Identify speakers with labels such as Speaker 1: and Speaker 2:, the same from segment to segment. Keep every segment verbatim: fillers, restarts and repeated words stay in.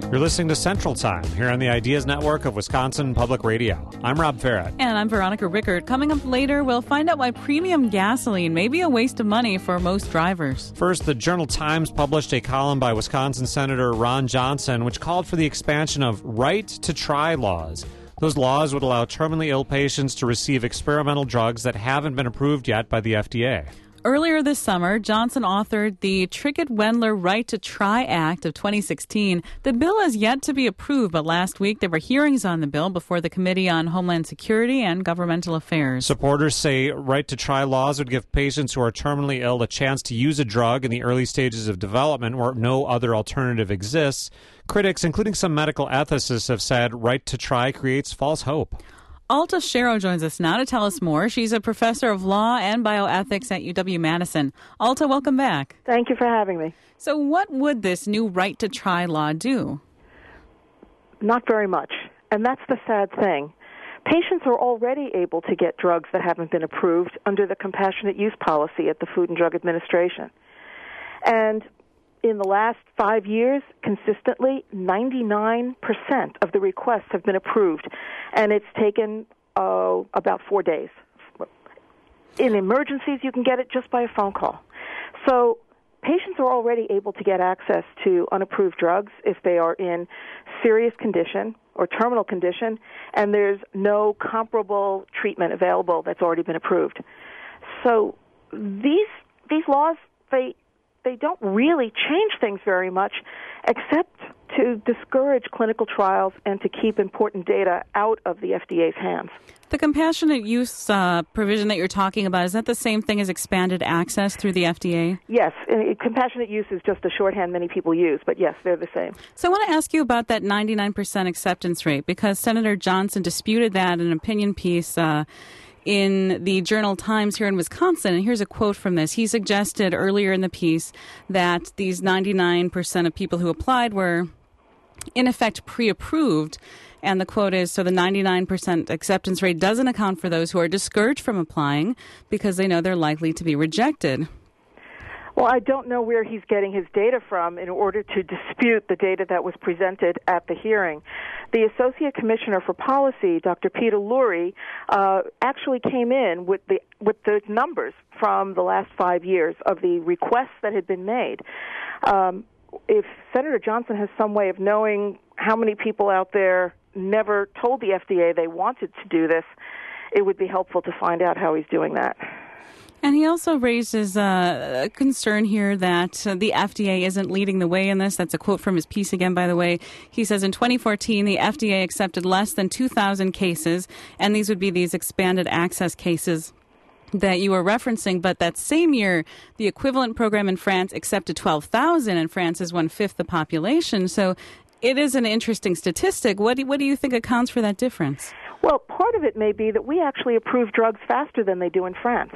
Speaker 1: You're listening to Central Time here on the Ideas Network of Wisconsin Public Radio. I'm Rob Farrett.
Speaker 2: And I'm Veronica Rickert. Coming up later, we'll find out why premium gasoline may be a waste of money for most drivers.
Speaker 1: First, the Journal Times published a column by Wisconsin Senator Ron Johnson, which called for the expansion of right-to-try laws. Those laws would allow terminally ill patients to receive experimental drugs that haven't been approved yet by the F D A.
Speaker 2: Earlier this summer, Johnson authored the Trickett-Wendler Right to Try Act of twenty sixteen. The bill is yet to be approved, but last week there were hearings on the bill before the Committee on Homeland Security and Governmental Affairs.
Speaker 1: Supporters say right to try laws would give patients who are terminally ill a chance to use a drug in the early stages of development where no other alternative exists. Critics, including some medical ethicists, have said right to try creates false hope.
Speaker 2: Alta Shero joins us now to tell us more. She's a professor of law and bioethics at U W-Madison. Alta, welcome back.
Speaker 3: Thank you for having me.
Speaker 2: So what would this new right-to-try law do?
Speaker 3: Not very much, and that's the sad thing. Patients are already able to get drugs that haven't been approved under the compassionate use policy at the Food and Drug Administration. And in the last five years, consistently, ninety-nine percent of the requests have been approved, and it's taken uh, about four days. In emergencies, you can get it just by a phone call. So patients are already able to get access to unapproved drugs if they are in serious condition or terminal condition, and there's no comparable treatment available that's already been approved. So these these laws, they they don't really change things very much, except to discourage clinical trials and to keep important data out of the F D A's hands.
Speaker 2: The compassionate use uh, provision that you're talking about, is that the same thing as expanded access through the F D A?
Speaker 3: Yes. Uh, compassionate use is just a shorthand many people use, but yes, they're the same.
Speaker 2: So I want to ask you about that ninety-nine percent acceptance rate, because Senator Johnson disputed that in an opinion piece uh, in the Journal Times here in Wisconsin. And here's a quote from this. He suggested earlier in the piece that these ninety-nine percent of people who applied were, in effect, pre-approved. And the quote is, so the ninety-nine percent acceptance rate doesn't account for those who are discouraged from applying because they know they're likely to be rejected.
Speaker 3: Well, I don't know where he's getting his data from in order to dispute the data that was presented at the hearing. The Associate Commissioner for Policy, Doctor Peter Lurie, uh, actually came in with the with the numbers from the last five years of the requests that had been made. Um, if Senator Johnson has some way of knowing how many people out there never told the F D A they wanted to do this, it would be helpful to find out how he's doing that.
Speaker 2: And he also raises uh, a concern here that uh, the F D A isn't leading the way in this. That's a quote from his piece again, by the way. He says in twenty fourteen, the F D A accepted less than two thousand cases, and these would be these expanded access cases that you were referencing. But that same year, the equivalent program in France accepted twelve thousand, and France is one-fifth the population. So it is an interesting statistic. What do, what do you think accounts for that difference?
Speaker 3: Well, part of it may be that we actually approve drugs faster than they do in France.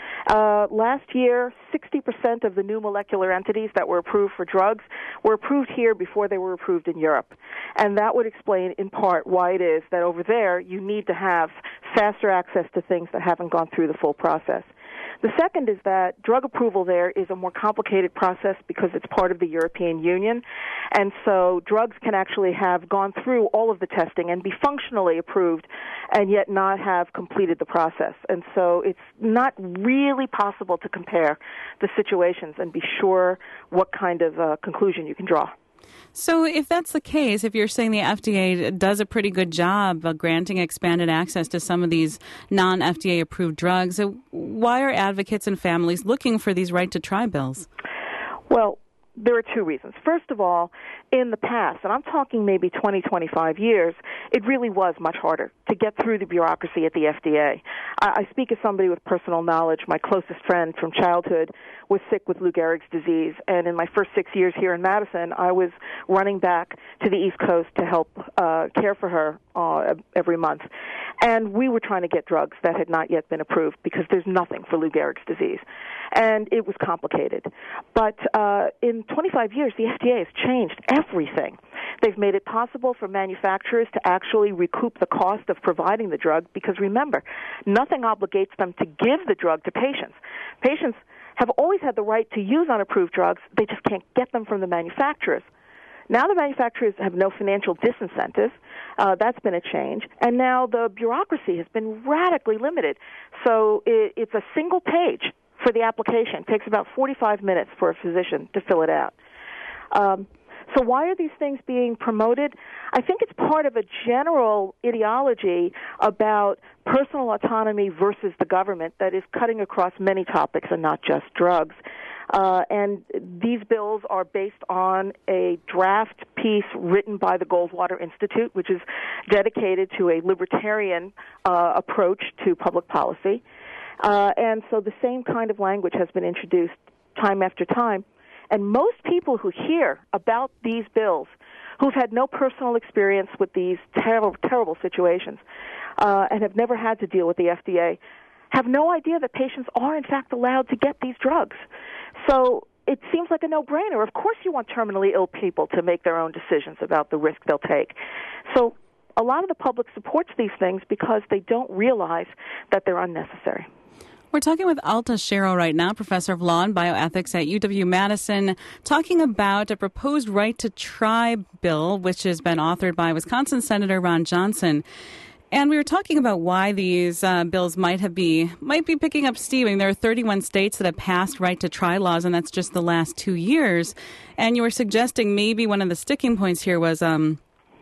Speaker 3: Uh, last year, sixty percent of the new molecular entities that were approved for drugs were approved here before they were approved in Europe. And that would explain, in part, why it is that over there you need to have faster access to things that haven't gone through the full process. The second is that drug approval there is a more complicated process because it's part of the European Union, and so drugs can actually have gone through all of the testing and be functionally approved and yet not have completed the process. And so it's not really possible to compare the situations and be sure what kind of uh, conclusion you can draw.
Speaker 2: So if that's the case, if you're saying the F D A does a pretty good job of granting expanded access to some of these non-F D A-approved drugs, why are advocates and families looking for these right-to-try bills?
Speaker 3: Well, there are two reasons. First of all, in the past, and I'm talking maybe twenty, twenty-five years, it really was much harder to get through the bureaucracy at the F D A. I, I speak as somebody with personal knowledge. My closest friend from childhood was sick with Lou Gehrig's disease, and in my first six years here in Madison, I was running back to the East Coast to help uh, care for her uh, every month. And we were trying to get drugs that had not yet been approved because there's nothing for Lou Gehrig's disease. And it was complicated. But uh, in twenty-five years, the F D A has changed everything. They've made it possible for manufacturers to actually recoup the cost of providing the drug because, remember, nothing obligates them to give the drug to patients. Patients have always had the right to use unapproved drugs. They just can't get them from the manufacturers. Now the manufacturers have no financial disincentive. Uh, that's been a change. And now the bureaucracy has been radically limited. So it, it's a single page for the application. It takes about forty-five minutes for a physician to fill it out. Um, so why are these things being promoted? I think it's part of a general ideology about personal autonomy versus the government that is cutting across many topics and not just drugs. Uh, and these bills are based on a draft piece written by the Goldwater Institute, which is dedicated to a libertarian uh, approach to public policy. Uh, and so the same kind of language has been introduced time after time. And most people who hear about these bills, who've had no personal experience with these terrible, terrible situations, uh, and have never had to deal with the F D A, have no idea that patients are, in fact, allowed to get these drugs. So it seems like a no-brainer. Of course you want terminally ill people to make their own decisions about the risk they'll take. So a lot of the public supports these things because they don't realize that they're unnecessary.
Speaker 2: We're talking with Alta Sherrow right now, professor of law and bioethics at U W-Madison, talking about a proposed right to try bill, which has been authored by Wisconsin Senator Ron Johnson. And we were talking about why these uh, bills might have be might be picking up steam. I mean, there are thirty-one states that have passed right to try laws, and that's just the last two years. And you were suggesting maybe one of the sticking points here was um,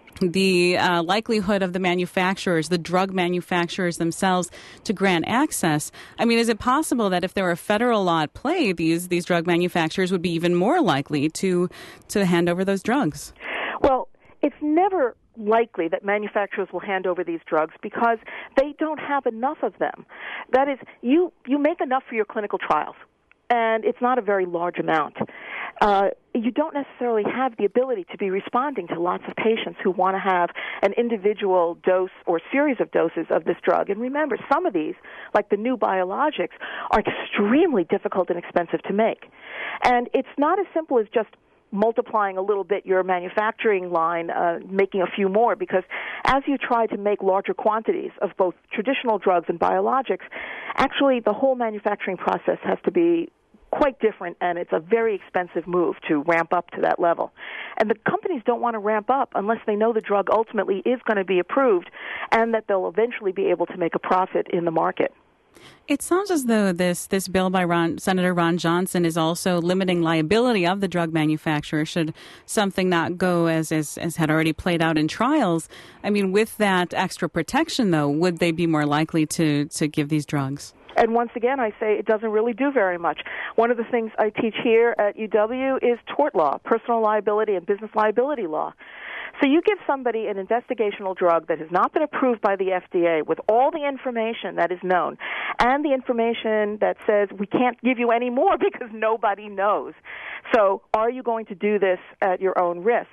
Speaker 2: the uh, likelihood of the manufacturers, the drug manufacturers themselves, to grant access. I mean, is it possible that if there were a federal law at play, these these drug manufacturers would be even more likely to to hand over those drugs?
Speaker 3: Well, it's never likely that manufacturers will hand over these drugs because they don't have enough of them. That is, you, you make enough for your clinical trials, and it's not a very large amount. Uh, you don't necessarily have the ability to be responding to lots of patients who want to have an individual dose or series of doses of this drug. And remember, some of these, like the new biologics, are extremely difficult and expensive to make. And it's not as simple as just multiplying a little bit your manufacturing line, uh, making a few more, because as you try to make larger quantities of both traditional drugs and biologics, actually the whole manufacturing process has to be quite different, and it's a very expensive move to ramp up to that level. And the companies don't want to ramp up unless they know the drug ultimately is going to be approved and that they'll eventually be able to make a profit in the market.
Speaker 2: It sounds as though this this bill by Ron, Senator Ron Johnson is also limiting liability of the drug manufacturer should something not go as, as, as had already played out in trials. I mean, with that extra protection, though, would they be more likely to, to give these drugs?
Speaker 3: And once again, I say it doesn't really do very much. One of the things I teach here at U W is tort law, personal liability and business liability law. So you give somebody an investigational drug that has not been approved by the F D A with all the information that is known and the information that says we can't give you any more because nobody knows. So are you going to do this at your own risk?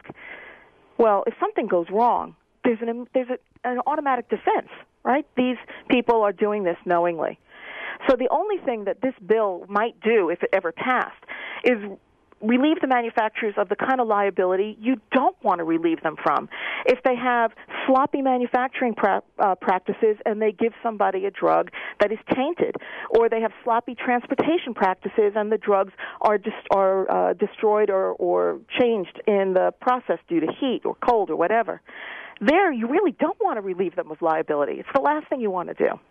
Speaker 3: Well, if something goes wrong, there's an, there's a, an automatic defense, right? These people are doing this knowingly. So the only thing that this bill might do, if it ever passed, is relieve the manufacturers of the kind of liability you don't want to relieve them from. If they have sloppy manufacturing pra- uh, practices and they give somebody a drug that is tainted, or they have sloppy transportation practices and the drugs are dis- are uh, destroyed or, or changed in the process due to heat or cold or whatever, there you really don't want to relieve them of liability. It's the last thing you want to do.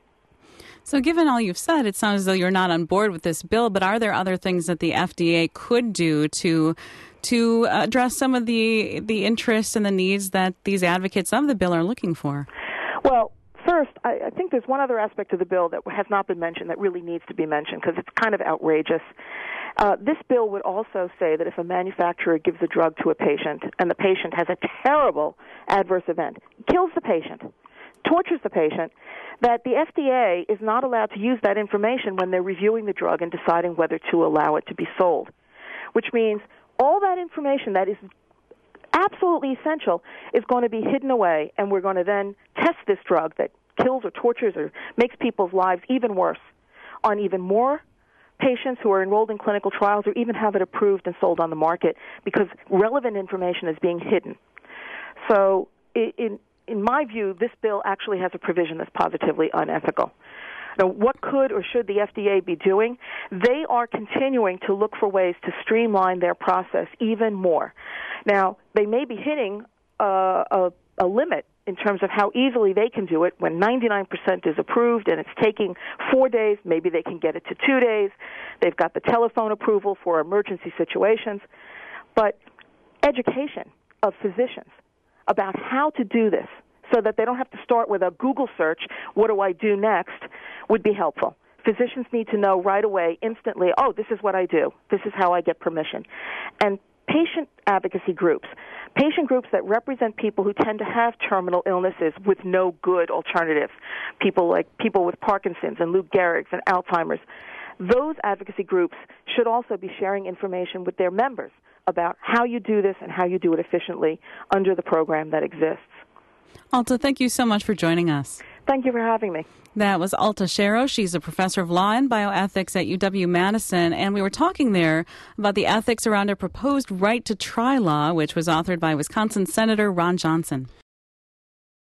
Speaker 2: So given all you've said, it sounds as though you're not on board with this bill, but are there other things that the F D A could do to to address some of the the interests and the needs that these advocates of the bill are looking for?
Speaker 3: Well, first, I, I think there's one other aspect of the bill that has not been mentioned that really needs to be mentioned because it's kind of outrageous. Uh, this bill would also say that if a manufacturer gives a drug to a patient and the patient has a terrible adverse event, kills the patient, tortures the patient, that the F D A is not allowed to use that information when they're reviewing the drug and deciding whether to allow it to be sold, which means all that information that is absolutely essential is going to be hidden away, and we're going to then test this drug that kills or tortures or makes people's lives even worse on even more patients who are enrolled in clinical trials or even have it approved and sold on the market because relevant information is being hidden. So in In my view, this bill actually has a provision that's positively unethical. Now, what could or should the F D A be doing? They are continuing to look for ways to streamline their process even more. Now, they may be hitting uh, a, a limit in terms of how easily they can do it. When ninety-nine percent is approved and it's taking four days, maybe they can get it to two days. They've got the telephone approval for emergency situations. But education of physicians about how to do this so that they don't have to start with a Google search, what do I do next, would be helpful. Physicians need to know right away, instantly, oh, this is what I do. This is how I get permission. And patient advocacy groups, patient groups that represent people who tend to have terminal illnesses with no good alternatives, people like people with Parkinson's and Lou Gehrig's and Alzheimer's, those advocacy groups should also be sharing information with their members about how you do this and how you do it efficiently under the program that exists.
Speaker 2: Alta, thank you so much for joining us.
Speaker 3: Thank you for having me.
Speaker 2: That was Alta Shero. She's a professor of law and bioethics at U W-Madison, and we were talking there about the ethics around a proposed right to try law, which was authored by Wisconsin Senator Ron Johnson.